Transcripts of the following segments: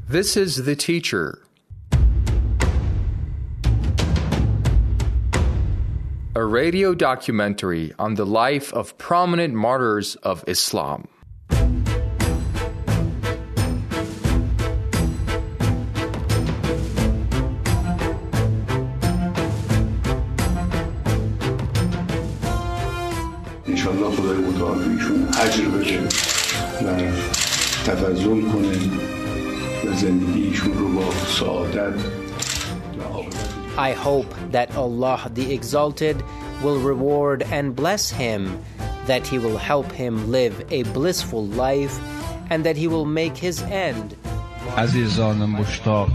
This is The Teacher, a radio documentary on the life of prominent martyrs of Islam. انشالله خدای متعال ایشون اجر بده و تفضل کنه و زندگی ایشون رو با سعادت. I hope that Allah the Exalted will reward and bless him, that he will help him live a blissful life, and that he will make his end. عزیزان مشتاق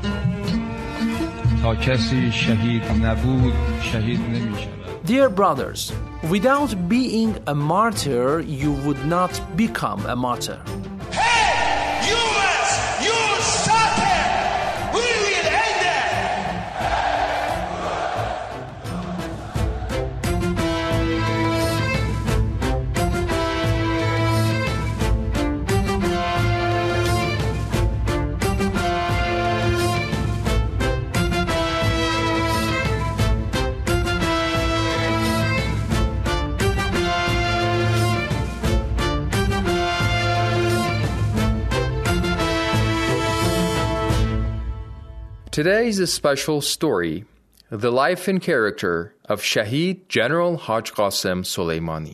تا کسی شهید نبود شهید نمی‌شود. Dear brothers, without being a martyr, you would not become a martyr. Hey, US, you stop it! We will end it! Today is a special story, the life and character of Shaheed General Haj Qasem Soleimani.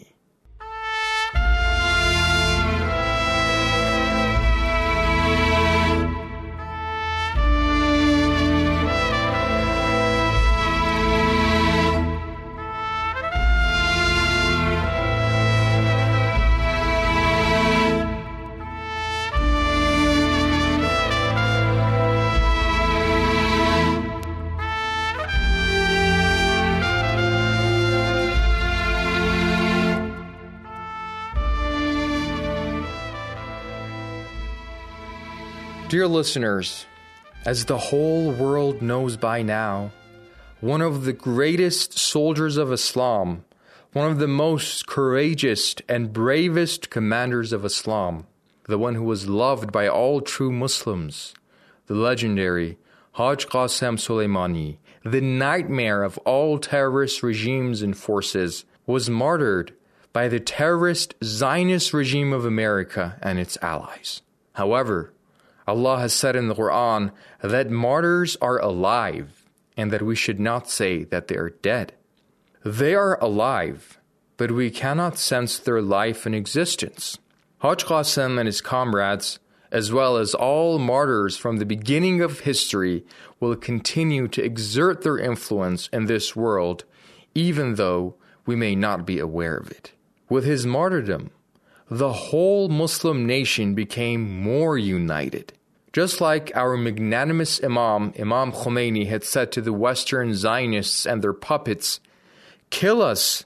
Dear listeners, as the whole world knows by now, one of the greatest soldiers of Islam, one of the most courageous and bravest commanders of Islam, the one who was loved by all true Muslims, the legendary Haj Qasem Soleimani, the nightmare of all terrorist regimes and forces, was martyred by the terrorist Zionist regime of America and its allies. However, Allah has said in the Quran that martyrs are alive and that we should not say that they are dead. They are alive, but we cannot sense their life and existence. Haj Qasem and his comrades, as well as all martyrs from the beginning of history, will continue to exert their influence in this world, even though we may not be aware of it. With his martyrdom, the whole Muslim nation became more united. Just like our magnanimous Imam Khomeini had said to the Western Zionists and their puppets, kill us,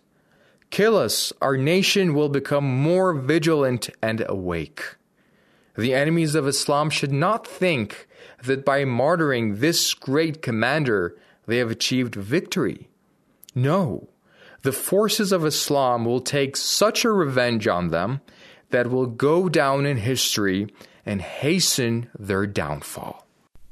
our nation will become more vigilant and awake. The enemies of Islam should not think that by martyring this great commander, they have achieved victory. No, the forces of Islam will take such a revenge on them that will go down in history and hasten their downfall.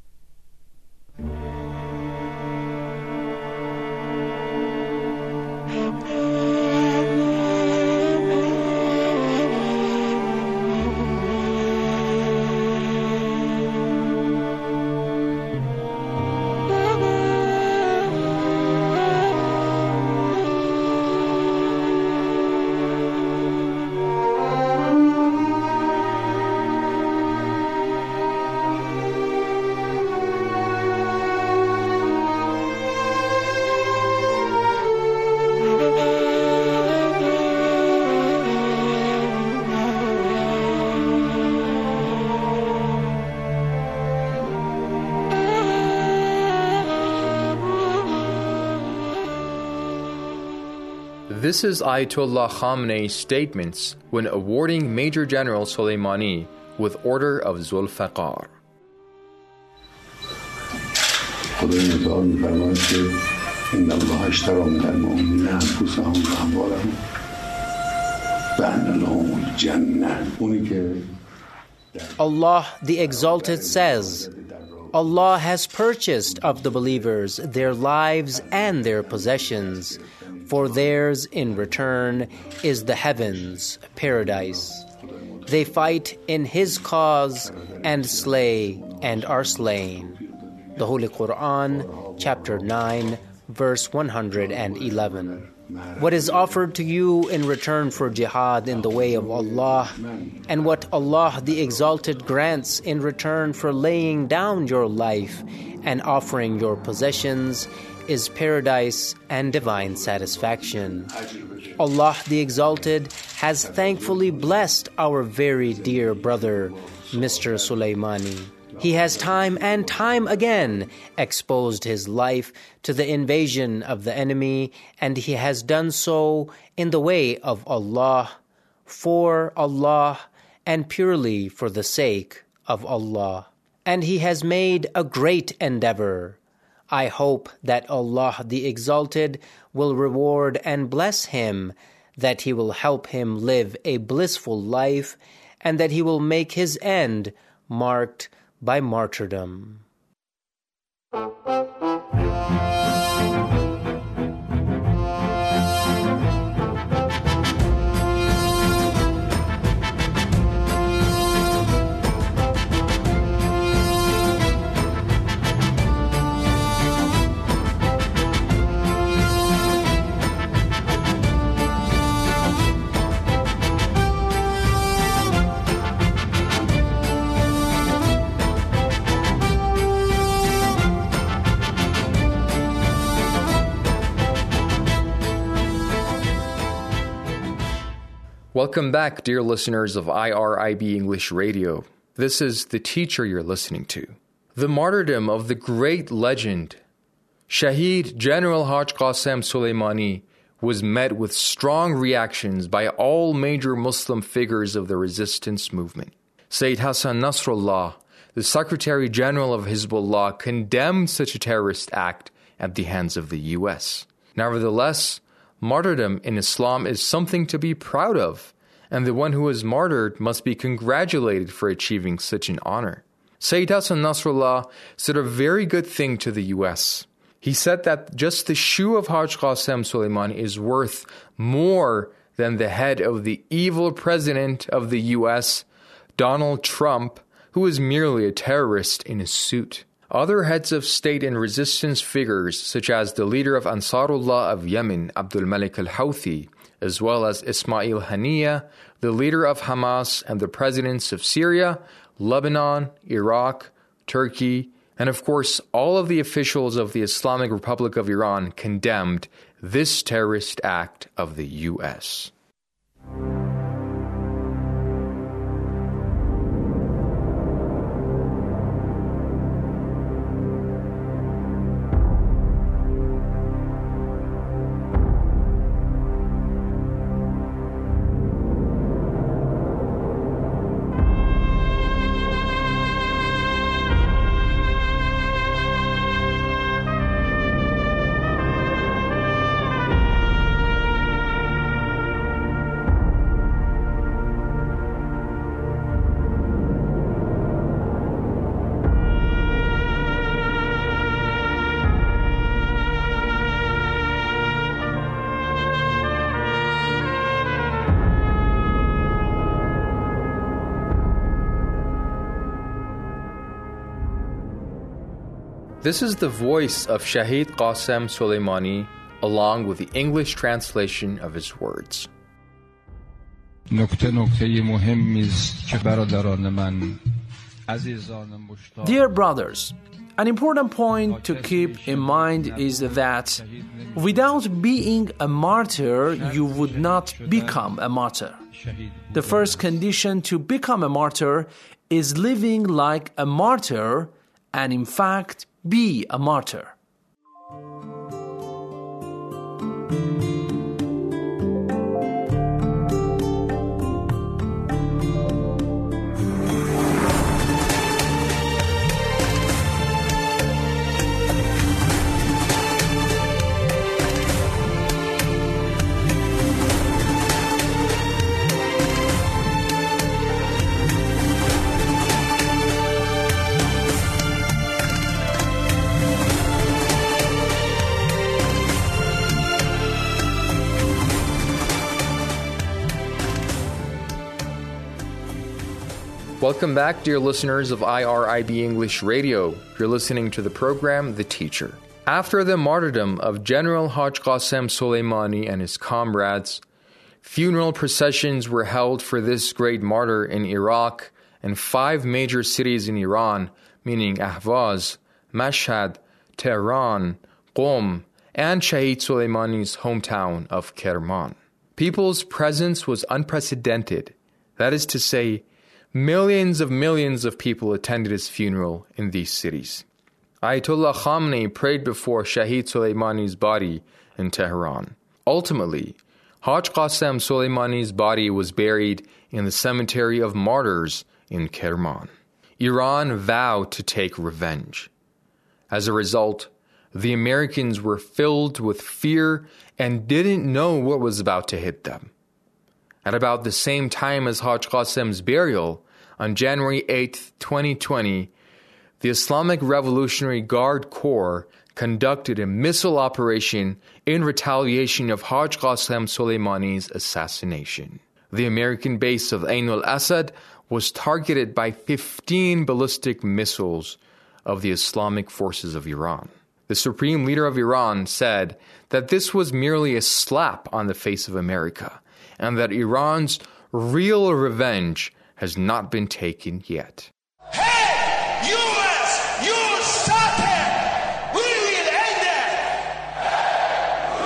This is Ayatollah Khamenei's statements when awarding Major General Soleimani with Order of Zulfiqar. خدای متعال می‌فرماید که ان الله اشتری من المؤمنین انفسهم و اموالهم بأن لهم الجنة. اونی که Allah the Exalted says, Allah has purchased of the believers their lives and their possessions, for theirs in return is the heavens, paradise. They fight in His cause and slay and are slain. The Holy Quran, chapter 9, verse 111. What is offered to you in return for jihad in the way of Allah, and what Allah the Exalted grants in return for laying down your life and offering your possessions, is paradise and divine satisfaction. Allah the Exalted has thankfully blessed our very dear brother, Mr. Sulaimani. He has time and time again exposed his life to the invasion of the enemy, and he has done so in the way of Allah, for Allah, and purely for the sake of Allah. And he has made a great endeavor. I hope that Allah the Exalted will reward and bless him, that He will help him live a blissful life, and that He will make his end marked by martyrdom. Welcome back, dear listeners of IRIB English Radio. This is The Teacher you're listening to. The martyrdom of the great legend, Shaheed General Haj Qasem Soleimani, was met with strong reactions by all major Muslim figures of the resistance movement. Sayyid Hassan Nasrallah, the Secretary General of Hezbollah, condemned such a terrorist act at the hands of the U.S. Nevertheless, martyrdom in Islam is something to be proud of, and the one who is martyred must be congratulated for achieving such an honor. Sayyid Hassan Nasrallah said a very good thing to the U.S. He said that just the shoe of Haj Qasem Soleimani is worth more than the head of the evil president of the U.S., Donald Trump, who is merely a terrorist in a suit. Other heads of state and resistance figures, such as the leader of Ansarullah of Yemen, Abdul Malik al-Houthi, as well as Ismail Haniyeh, the leader of Hamas, and the presidents of Syria, Lebanon, Iraq, Turkey, and of course all of the officials of the Islamic Republic of Iran condemned this terrorist act of the U.S. This is the voice of Shaheed Qasem Soleimani, along with the English translation of his words. Dear brothers, an important point to keep in mind is that without being a martyr, you would not become a martyr. The first condition to become a martyr is living like a martyr, and in fact, be a martyr. Welcome back, dear listeners of IRIB English Radio. You're listening to the program, The Teacher. After the martyrdom of General Haj Qasem Soleimani and his comrades, funeral processions were held for this great martyr in Iraq and 5 major cities in Iran, meaning Ahvaz, Mashhad, Tehran, Qom, and Shahid Soleimani's hometown of Kerman. People's presence was unprecedented. That is to say, millions of people attended his funeral in these cities. Ayatollah Khamenei prayed before Shahid Soleimani's body in Tehran. Ultimately, Haj Qasem Soleimani's body was buried in the cemetery of martyrs in Kerman. Iran vowed to take revenge. As a result, the Americans were filled with fear and didn't know what was about to hit them. At about the same time as Haj Qasem's burial, on January 8, 2020, the Islamic Revolutionary Guard Corps conducted a missile operation in retaliation of Haj Qasem Soleimani's assassination. The American base of Ain al-Asad was targeted by 15 ballistic missiles of the Islamic forces of Iran. The supreme leader of Iran said that this was merely a slap on the face of America, and that Iran's real revenge has not been taken yet. Hey, US, you stop him! We will end it!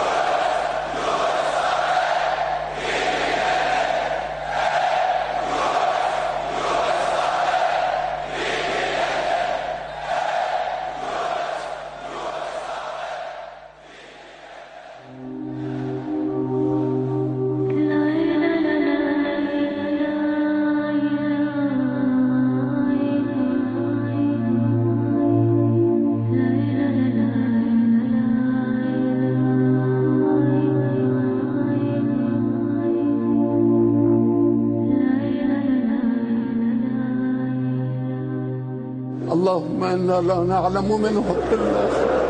اللهم إنا لا نعلم منه إلا خير.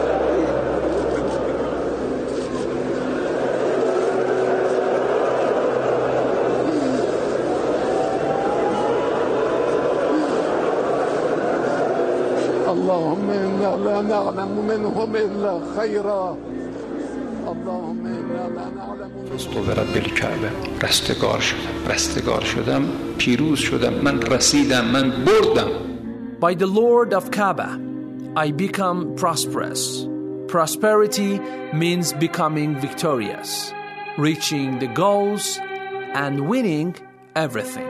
اللهم إنا لا نعلم منهم إلا خيرا. اللهم إنا لا نعلم استوبرت بالکعبه رستگار شدم پیروز شدم من رسیدم من بردم. By the Lord of Kaaba, I become prosperous. Prosperity means becoming victorious, reaching the goals, and winning everything.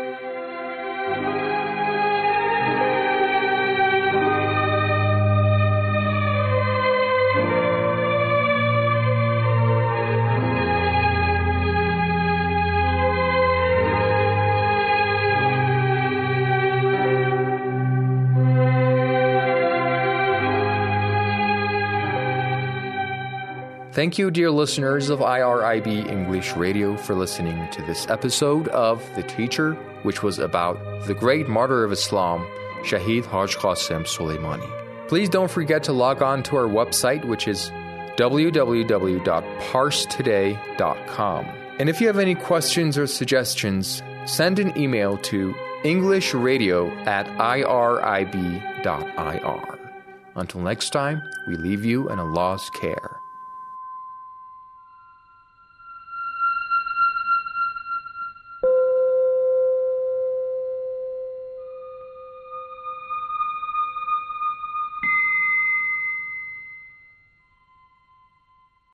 Thank you, dear listeners of IRIB English Radio, for listening to this episode of The Teacher, which was about the great martyr of Islam, Shahid Haj Qasem Soleimani. Please don't forget to log on to our website, which is www.parstoday.com. And if you have any questions or suggestions, send an email to englishradio@irib.ir. Until next time, we leave you in Allah's care.